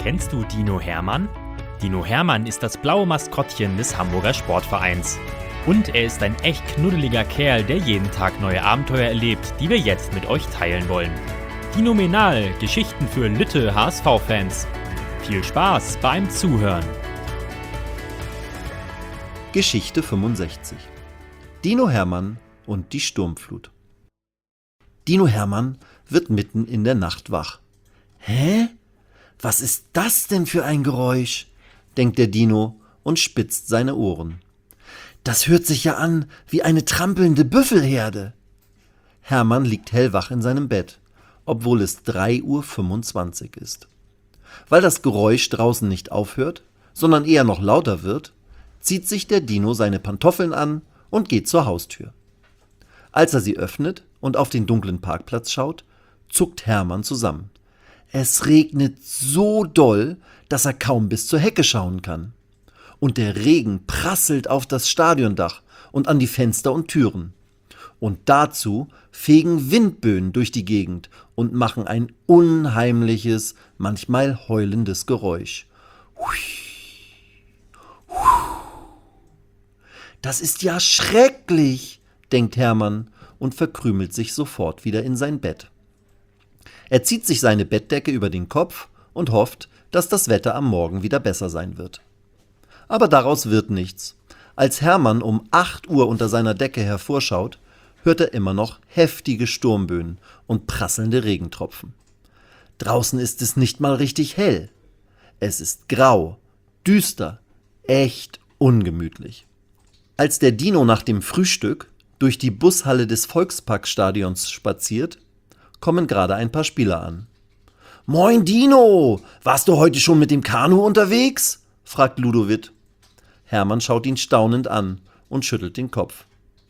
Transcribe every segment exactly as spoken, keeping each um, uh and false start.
Kennst du Dino Hermann? Dino Hermann ist das blaue Maskottchen des Hamburger Sportvereins. Und er ist ein echt knuddeliger Kerl, der jeden Tag neue Abenteuer erlebt, die wir jetzt mit euch teilen wollen. Dinomenal, Geschichten für Lütte H S V-Fans. Viel Spaß beim Zuhören. Geschichte fünfundsechzig. Dino Hermann und die Sturmflut. Dino Hermann wird mitten in der Nacht wach. Hä? Was ist das denn für ein Geräusch? Denkt der Dino und spitzt seine Ohren. Das hört sich ja an wie eine trampelnde Büffelherde. Hermann liegt hellwach in seinem Bett, obwohl es drei Uhr fünfundzwanzig ist. Weil das Geräusch draußen nicht aufhört, sondern eher noch lauter wird, zieht sich der Dino seine Pantoffeln an und geht zur Haustür. Als er sie öffnet und auf den dunklen Parkplatz schaut, zuckt Hermann zusammen. Es regnet so doll, dass er kaum bis zur Hecke schauen kann. Und der Regen prasselt auf das Stadiondach und an die Fenster und Türen. Und dazu fegen Windböen durch die Gegend und machen ein unheimliches, manchmal heulendes Geräusch. Das ist ja schrecklich, denkt Hermann und verkrümelt sich sofort wieder in sein Bett. Er zieht sich seine Bettdecke über den Kopf und hofft, dass das Wetter am Morgen wieder besser sein wird. Aber daraus wird nichts. Als Hermann um acht Uhr unter seiner Decke hervorschaut, hört er immer noch heftige Sturmböen und prasselnde Regentropfen. Draußen ist es nicht mal richtig hell. Es ist grau, düster, echt ungemütlich. Als der Dino nach dem Frühstück durch die Bushalle des Volksparkstadions spaziert, kommen gerade ein paar Spieler an. »Moin Dino, warst du heute schon mit dem Kanu unterwegs?« fragt Ludovic. Hermann schaut ihn staunend an und schüttelt den Kopf.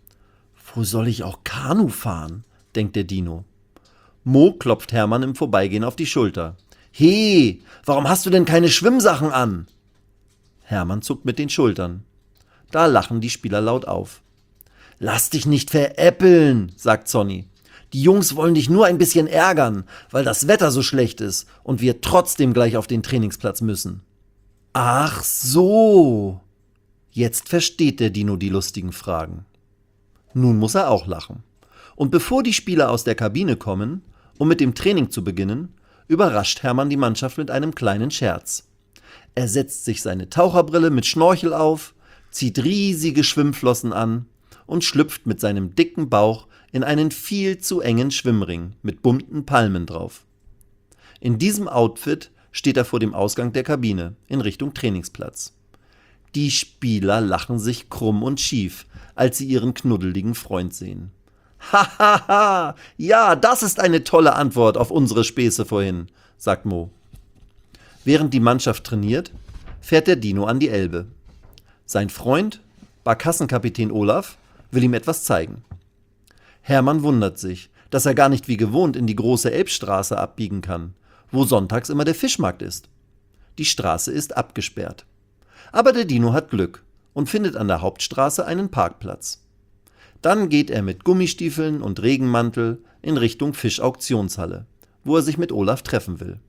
»Wo soll ich auch Kanu fahren?« denkt der Dino. Mo klopft Hermann im Vorbeigehen auf die Schulter. »He, warum hast du denn keine Schwimmsachen an?« Hermann zuckt mit den Schultern. Da lachen die Spieler laut auf. »Lass dich nicht veräppeln«, sagt Sonny. »Die Jungs wollen dich nur ein bisschen ärgern, weil das Wetter so schlecht ist und wir trotzdem gleich auf den Trainingsplatz müssen.« »Ach so«, jetzt versteht der Dino die lustigen Fragen. Nun muss er auch lachen. Und bevor die Spieler aus der Kabine kommen, um mit dem Training zu beginnen, überrascht Hermann die Mannschaft mit einem kleinen Scherz. Er setzt sich seine Taucherbrille mit Schnorchel auf, zieht riesige Schwimmflossen an und schlüpft mit seinem dicken Bauch in einen viel zu engen Schwimmring mit bunten Palmen drauf. In diesem Outfit steht er vor dem Ausgang der Kabine in Richtung Trainingsplatz. Die Spieler lachen sich krumm und schief, als sie ihren knuddeligen Freund sehen. »Hahaha, ja, das ist eine tolle Antwort auf unsere Späße vorhin«, sagt Mo. Während die Mannschaft trainiert, fährt der Dino an die Elbe. Sein Freund, Barkassenkapitän Olaf, will ihm etwas zeigen. Hermann wundert sich, dass er gar nicht wie gewohnt in die große Elbstraße abbiegen kann, wo sonntags immer der Fischmarkt ist. Die Straße ist abgesperrt. Aber der Dino hat Glück und findet an der Hauptstraße einen Parkplatz. Dann geht er mit Gummistiefeln und Regenmantel in Richtung Fischauktionshalle, wo er sich mit Olaf treffen will.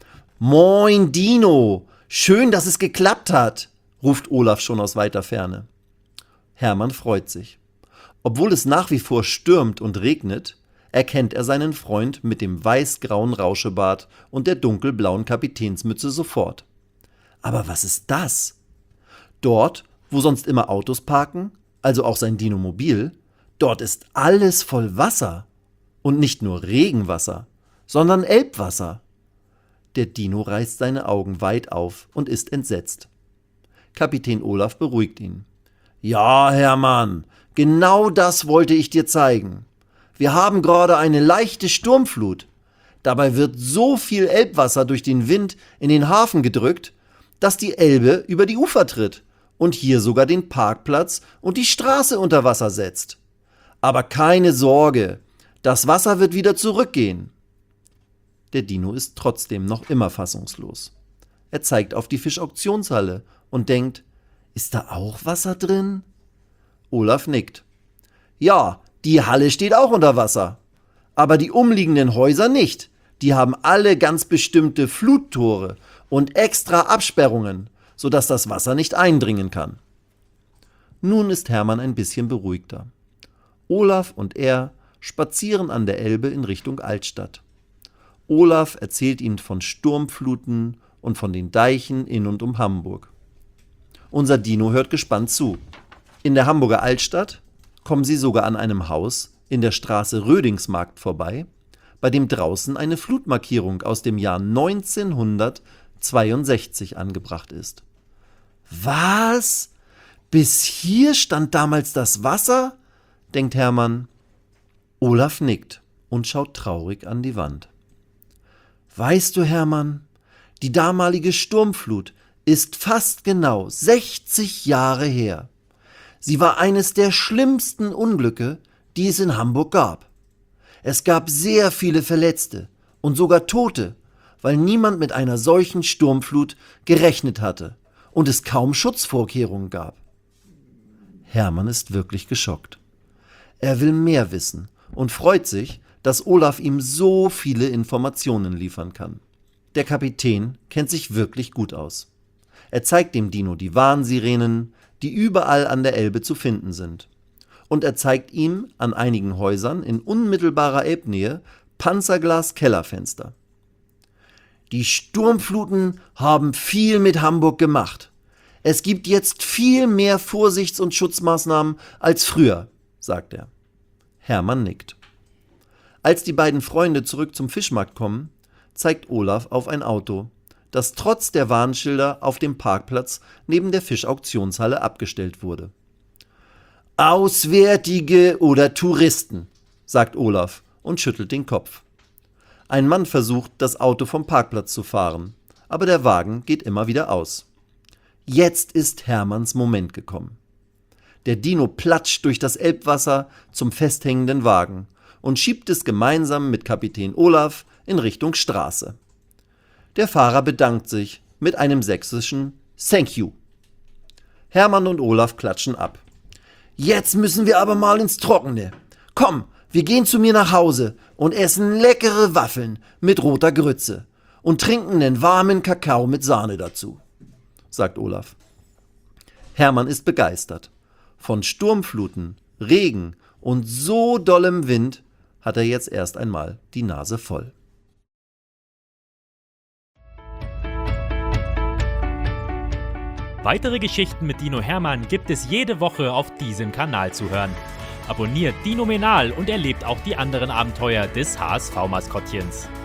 »Moin Dino, schön, dass es geklappt hat«, ruft Olaf schon aus weiter Ferne. Hermann freut sich. Obwohl es nach wie vor stürmt und regnet, erkennt er seinen Freund mit dem weiß-grauen Rauschebart und der dunkelblauen Kapitänsmütze sofort. Aber was ist das? Dort, wo sonst immer Autos parken, also auch sein Dinomobil, dort ist alles voll Wasser. Und nicht nur Regenwasser, sondern Elbwasser. Der Dino reißt seine Augen weit auf und ist entsetzt. Kapitän Olaf beruhigt ihn. »Ja, Hermann, genau das wollte ich dir zeigen. Wir haben gerade eine leichte Sturmflut. Dabei wird so viel Elbwasser durch den Wind in den Hafen gedrückt, dass die Elbe über die Ufer tritt und hier sogar den Parkplatz und die Straße unter Wasser setzt. Aber keine Sorge, das Wasser wird wieder zurückgehen.« Der Dino ist trotzdem noch immer fassungslos. Er zeigt auf die Fischauktionshalle und denkt, ist da auch Wasser drin? Olaf nickt. »Ja, die Halle steht auch unter Wasser. Aber die umliegenden Häuser nicht. Die haben alle ganz bestimmte Fluttore und extra Absperrungen, sodass das Wasser nicht eindringen kann. Nun ist Hermann ein bisschen beruhigter. Olaf und er spazieren an der Elbe in Richtung Altstadt. Olaf erzählt ihnen von Sturmfluten und von den Deichen in und um Hamburg. Unser Dino hört gespannt zu. In der Hamburger Altstadt kommen sie sogar an einem Haus in der Straße Rödingsmarkt vorbei, bei dem draußen eine Flutmarkierung aus dem Jahr neunzehnhundertzweiundsechzig angebracht ist. Was? Bis hier stand damals das Wasser? Denkt Hermann. Olaf nickt und schaut traurig an die Wand. Weißt du, Hermann, die damalige Sturmflut ist fast genau sechzig Jahre her. Sie war eines der schlimmsten Unglücke, die es in Hamburg gab. Es gab sehr viele Verletzte und sogar Tote, weil niemand mit einer solchen Sturmflut gerechnet hatte und es kaum Schutzvorkehrungen gab. Hermann ist wirklich geschockt. Er will mehr wissen und freut sich, dass Olaf ihm so viele Informationen liefern kann. Der Kapitän kennt sich wirklich gut aus. Er zeigt dem Dino die Warnsirenen, die überall an der Elbe zu finden sind. Und er zeigt ihm an einigen Häusern in unmittelbarer Elbnähe Panzerglas-Kellerfenster. Die Sturmfluten haben viel mit Hamburg gemacht. Es gibt jetzt viel mehr Vorsichts- und Schutzmaßnahmen als früher, sagt er. Hermann nickt. Als die beiden Freunde zurück zum Fischmarkt kommen, zeigt Olaf auf ein Auto, das trotz der Warnschilder auf dem Parkplatz neben der Fischauktionshalle abgestellt wurde. Auswärtige oder Touristen, sagt Olaf und schüttelt den Kopf. Ein Mann versucht, das Auto vom Parkplatz zu fahren, aber der Wagen geht immer wieder aus. Jetzt ist Hermanns Moment gekommen. Der Dino platscht durch das Elbwasser zum festhängenden Wagen und schiebt es gemeinsam mit Kapitän Olaf in Richtung Straße. Der Fahrer bedankt sich mit einem sächsischen Thank you. Hermann und Olaf klatschen ab. Jetzt müssen wir aber mal ins Trockene. Komm, wir gehen zu mir nach Hause und essen leckere Waffeln mit roter Grütze und trinken einen warmen Kakao mit Sahne dazu, sagt Olaf. Hermann ist begeistert. Von Sturmfluten, Regen und so dollem Wind hat er jetzt erst einmal die Nase voll. Weitere Geschichten mit Dino Hermann gibt es jede Woche auf diesem Kanal zu hören. Abonniert Dinomenal und erlebt auch die anderen Abenteuer des H S V-Maskottchens.